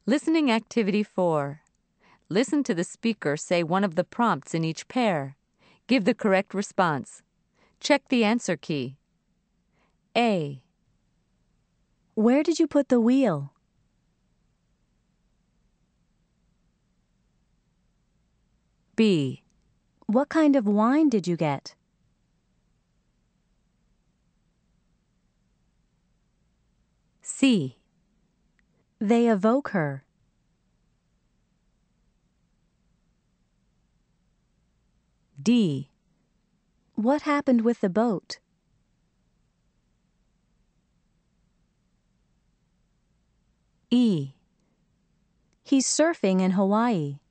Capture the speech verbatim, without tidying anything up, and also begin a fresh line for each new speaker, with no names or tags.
Listening Activity four. Listen to the speaker say one of the prompts in each pair. Give the correct response. Check the answer key. A.
Where did you put the wheel?
B.
What kind of wine did you get?
C.
They evoke her.
D.
What happened with the boat?
E.
He's surfing in Hawaii.